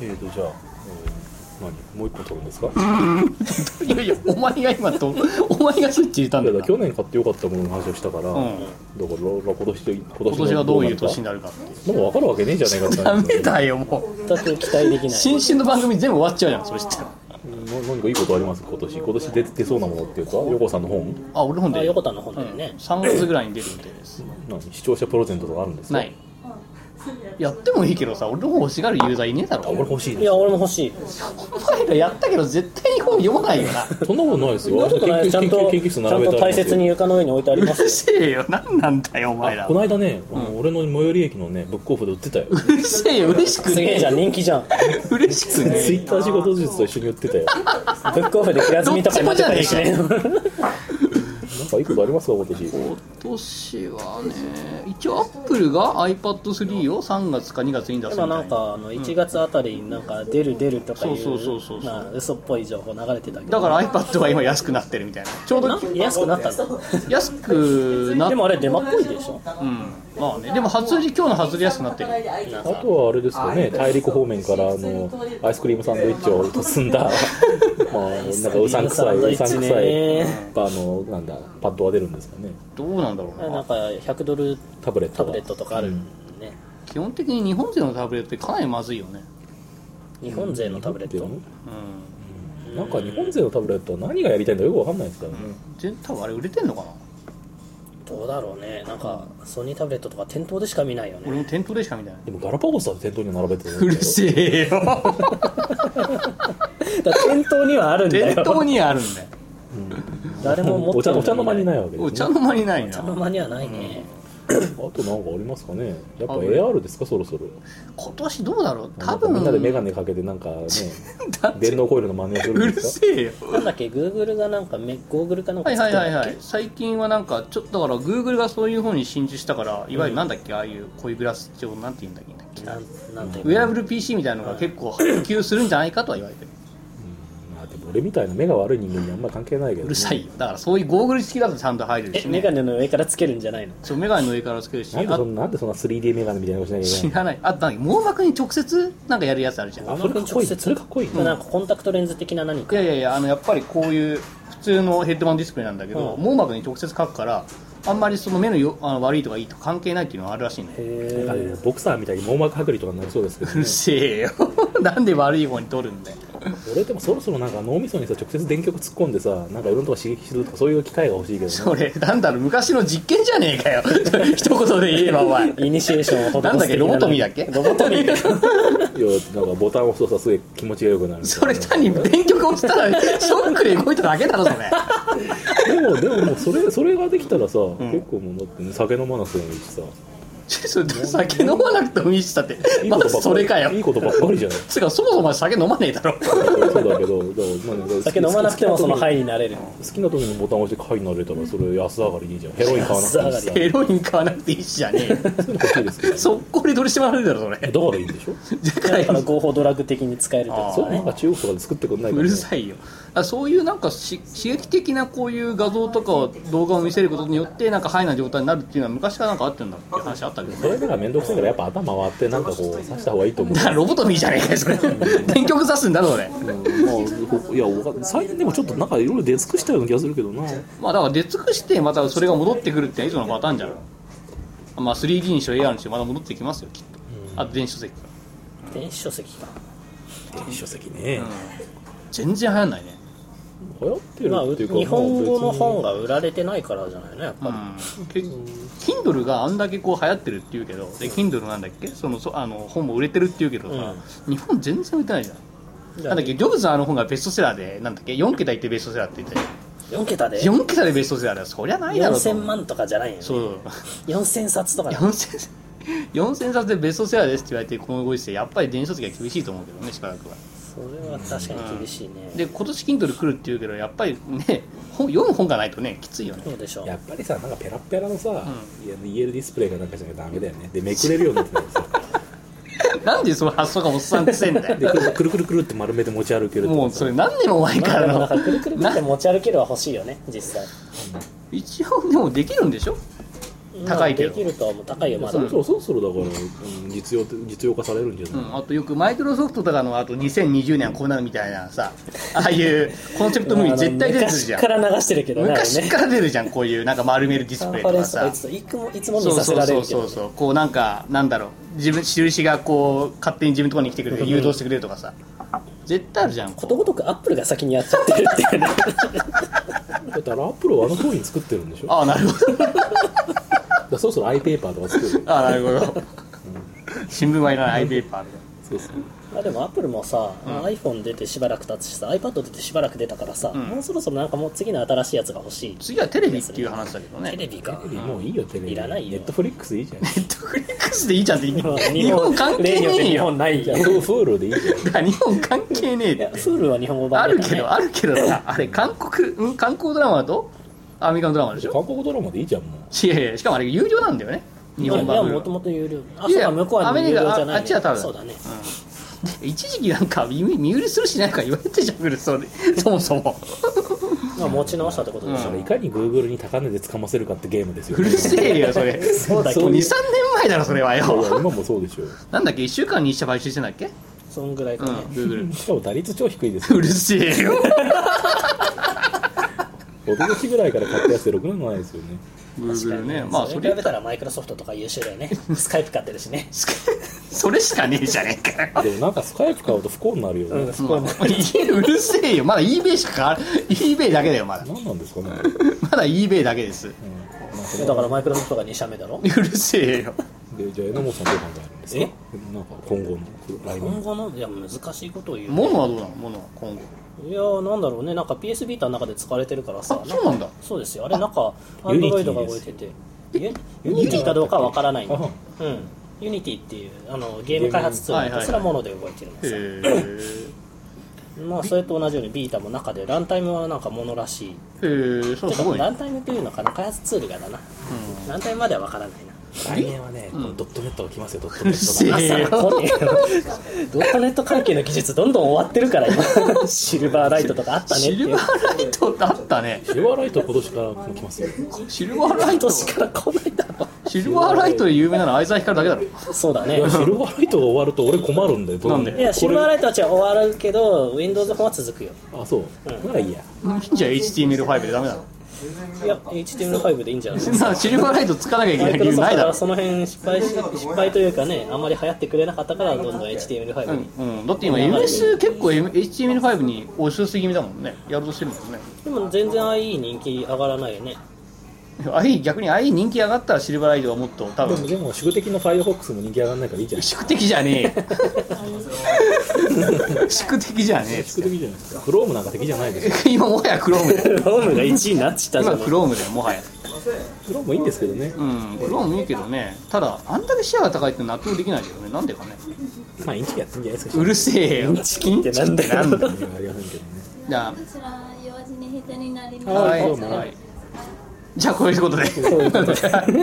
じゃあ、もう一本取るんですか？ いやいや、お前が今とお前がスイッチ入れたんだよな。 去年買ってよかったものの話をしたから、だから今年がどういう年になるかってもう分かるわけねえじゃないかってダメだよ、もう全く期待できない。 新春の番組全部終わっちゃうじゃん、それ知ってる。 何かいいことあります今年出そうなものっていうか、横さんの本？ あ、俺の本で横田の本だよね、 3月ぐらいに出る予定です。 視聴者プレゼントとかあるんですか？ ない。やってもいいけどさ、俺の本欲しがるユーザーいねえだろ。 俺欲しいです。 いや俺も欲しい。 お前らやったけど絶対に本読まないよな。 そんなことないですよ。 ちゃんと大切に床の上に置いてあります。 うるせえよ、何なんだよお前ら。 この間ね、俺の最寄り駅のねブックオフで売ってたよ。 うるせえよ、嬉しくねえ。 すげえじゃん、人気じゃん。 嬉しくねえ。 ツイッター仕事術と一緒に売ってたよ。 ブックオフで平積みとかになってたりしね。 なんかいいことありますか今年？ 今年はね、一応アップルが iPad3 を3月か2月に出すみたいな。 なんか1月あたりになんか出るとかいうそうまあ嘘っぽい情報流れてたけど、 だから iPad は今安くなってるみたいな。ちょうど安くなったんだ。 安くなっでもあれデマっぽいでしょ。 まあね、でも今日の初売り安くなってる。 あとはあれですかね、大陸方面からアイスクリームサンドイッチを積んだまあなんかうさんくさいなんだパッドが出るんですかね。 どうなんだろうな。 なんか100ドルタブレットとかあるね。 基本的に日本勢のタブレットってかなりまずいよね。 日本勢のタブレット、 なんか日本勢のタブレットは何がやりたいんだかよくわかんないですからね。 多分あれ売れてんのかな。 どうだろうね。なんかソニータブレットとか店頭でしか見ないよね。 俺も店頭でしか見ない。 でもガラパゴスは店頭に並べてる。 うるせえよ。 店頭にはあるんだよ。 店頭にはあるんだよ。 誰も持ってるお茶の間にないわけですね。 お茶の間にないな。 お茶の間にはないね。 あとなんかありますかね。やっぱ AR ですか、そろそろ。 今年どうだろう。多分みんなでメガネかけてなんかね電脳コイルの真似をするんですか。 うるせえよ。 なんだっけ、Google がなんかゴーグルかなんかはい作ってるんだっけ。 最近はなんかちょっとだから Google がそういう風に進駐したから、いわゆるなんだっけ、ああいうこういうグラス調なんて言うんだっけ、 なんていうウェアブル PC みたいなのが結構普及するんじゃないかとは言われてる。 まあでも俺みたいな目が悪い人間にあんまり関係ないけど、ね、 うるさいよ。だからそういうゴーグル式だとちゃんと入るし、ね、 メガネの上からつけるんじゃないの。 そう、メガネの上からつけるし、 なんでそんな 3D メガネみたいなことしなきゃいけないの。 知らない。あと網膜に直接なんかやるやつあるじゃん。 それかっこいい。それかっこいい。 なんかコンタクトレンズ的な何か。 いややっぱりこういう普通のヘッドマウントディスプレイなんだけど、網膜に直接書くからあんまりその目の悪いとかいいとか関係ないっていうのがあるらしいんだよ。 なんかね、ボクサーみたいに網膜剥離とかになりそうですけど、ね、 うるせえよ。なんで悪い方に取るんだよ。 俺でもそろそろなんか脳みそにさ直接電極突っ込んでさ、なんかいろんなとこ刺激するとかそういう機械が欲しいけど、ね、 それなんだろう、昔の実験じゃねえかよ。一言で言えばお前イニシエーションをなんだっけ、ロボトミーだっけ。 ロボトミー。 いやなんかボタンを押すとさすごい気持ちが良くなる。 それ単に電極押したらショックで動いただけだろそれ。 でももうそれができたらさ、結構もうだって、ね、酒飲まなくてもいいしさ。 酒飲まなくてもいいしだってまずそれかよ。 いいことばっかりじゃない。 つかそもそも酒飲まねえだろ。 そうだけど、 酒飲まなくてもそのハイになれる。 好きな時にボタンを押してハイになれたらそれ安上がりでいいじゃん。ヘロイン買わなくてもいいし。 ヘロイン買わなくていいしじゃねえよ。速攻で取り締まられるだろそれ。 だからいいんでしょ。 だから合法ドラッグ的に使えるとか。 そうなんか中国とかで作ってくんないかうるさいよ。そういうなんか刺激的なこういう画像とか動画を見せることによってなんかハイな状態になるっていうのは昔からなんかあってんだって話あったけどね。 それなんか面倒くさいからやっぱ頭回ってなんかこう刺した方がいいと思う。 だからロボトミーじゃねえかよそれ。電極刺すんだろそれ。 いや最近でもちょっとなんかいろいろ出尽くしたような気がするけどな。 まあだから出尽くしてまたそれが戻ってくるっていつものパターンじゃん。まあ 3D にしろ AR にしろまた戻ってきますよきっと。あと電子書籍か。 電子書籍か。 電子書籍ね。 全然流行んないね。 流行ってるっていうか、 日本語の本が売られてないからじゃないのやっぱり。 Kindle があんだけこう流行ってるって言うけど、で Kindle なんだっけ、本も売れてるって言うけどさ、日本全然売れてないじゃん。なんだっけ、ジョブズの本がベストセラーでなんだっけ、4桁いってベストセラーって言って 4桁で 4桁でベストセラーだよ。そりゃないだろうと。 4000万とかじゃないよね。 そう 4000冊とか 4000冊でベストセラーですって言われてこのご時世やっぱり電子書籍が厳しいと思うけどね、しばらくは。 それは確かに厳しいね。 で今年 Kindle 来るって言うけどやっぱりね、読む本がないとねきついよね。 そうでしょう。 やっぱりさ、なんかペラペラのさ、EL ディスプレイがなんかじゃなきゃダメだよね。でめくれるようになってるんですよ。 なんでその発想がおっさんくせえんだよ。 でくるくるくるって丸めて持ち歩ける。 もうそれ何年も前からの。 なんかくるくるって持ち歩けるは欲しいよね実際。 一応でもできるんでしょ。 高いけどできるとはもう高いよまだ。 そろそろだから、実用化されるんじゃない、 あとよくマイクロソフトとかのあと2020年はこうなるみたいなさ、ああいうコンセプトムービー絶対出てるじゃん。 昔から流してるけどね。 昔から出るじゃん、こういうなんか丸めるディスプレイとかさ。 いつも見させられるけど、ね、 そうこうなんかなんだろう、自分印がこう勝手に自分のところに来てくれて誘導してくれるとかさ、絶対あるじゃん。 ことごとくアップルが先にやっちゃってるっていうね。 だってアップルはあの通りに作ってるんでしょ。 ああなるほど。 だそろそろアイペーパーとか作る。 ああなるほど。新聞はいらない、アイペーパーで。 そうそう。 でもアップルもさ、iPhone 出てしばらく経つしさ、 iPad 出てしばらく出たからさ、もうそろそろなんかもう次の新しいやつが欲しい。 次はテレビっていう話だけどね。 テレビか。 テレビもういいよ、テレビいらないよ。 ネットフリックスいいじゃん。 ネットフリックスでいいじゃんって日本関係ねえ日よ。 本ないじゃん。 フールでいいじゃん。 だから日本関係ねえって。 フールは日本語版あだからね。 るけどさ、あれ韓国ドラマとアメリカのドラマでしょ。 韓国ドラマでいいじゃんもう。 いやいや、しかもあれ有料なんだよね、日本版。 いやもともと有料。あ、そうか、向こうは有料じゃない、ね。 あっちは多分そうだね。 一時期なんか見売りするしないか言われてじゃん、そもそも。 まあ持ち直したってことでしょ。 いかに Google に高値でつかませるかってゲームですよ、 うるせえよそれ。 そうだ 2、3年前だろそれはよ。 いや今もそうでしょう。 なんだっけ、1週間に1社買収してんだっけ。 そんぐらいかね。 Google。 しかも打率超低いですよ。 うるせえよ。 おととしぐらいから買ったやつでろくなのないですよね。 Google ね。まあそれに比べたらマイクロソフトとか優秀だよね。スカイプ買ってるしね。 それしかねえじゃねえかよ。 でもなんかスカイプ買うと不幸になるよね。 うるせえよ、まだ eBay しか買わない。eBay だけだよまだ。 何なんですかね。 まだ eBay だけです。 だからマイクロソフトが2社目だろ。 うるせえよ。 でじゃあ榎本さんどう考えるんですか。なんか今後の来年。 今後のいや難しいことを言う。 モノはどうなの、モノは今後。 いやなんだろうね、なんか PS ビータの中で使われてるからさ。 あ、そうなんだ。 そうですよ。あれなんか Android が動いてて、ユニティかどうかは分からないんだ。ユニティっていうゲーム開発ツールとそれはもので動いてるんですよ。まあそれと同じようにビータも中でランタイムはなんかものらしい。 そうすごい。 ランタイムっていうのかな、開発ツールがだな。ランタイムまでは分からないな。 来年はね、ドットネットが来ますよ。ドットネットが。 ドットネット関係の技術どんどん終わってるから今。シルバーライトとかあったねっていう。 シルバーライトってあったね。 シルバーライト今年から来ますよ。 シルバーライト今年から来ないだろ。 シルバーライトで有名なのは相沢光だけだろ。 そうだね。 シルバーライトが終わると俺困るんだよ。 なんで。 いやシルバーライトは終わるけど Windows 本は続くよ。 あ、そう。ならいいや。 じゃあ HTML5 でダメなの。 いや HTML5 でいいんじゃないですか。シルバーライトつかなきゃいけない理由ないだろ。 その辺失敗というかね、あんまり流行ってくれなかったからどんどん HTML5 に。 だって今 MS 結構 HTML5 に押しすぎだもんね。やろうとしてるもんね。 でも全然 IE 人気上がらないよね。 逆に IE 人気上がったらシルバーライトはもっと多分。 でも宿敵の Firefox も人気上がらないからいいじゃん。 宿敵じゃねえ。宿敵じゃねえ。 宿敵じゃないですか。クロームなんか敵じゃないですよ。今もはやクロームだよ。 クロームが1位になっちゃったじゃん。 今クロームだよもはや。 クロームいいんですけどね。 クロームいいけどね。ただあんだけシェアが高いって納得できないけどね。なんでかね。 まあインチキやってんじゃないですか。 うるせえよ。 インチキってなんだよ。 ありませんけどね。 じゃあこちら用事に下手になります。 はい。じゃあこういうことで。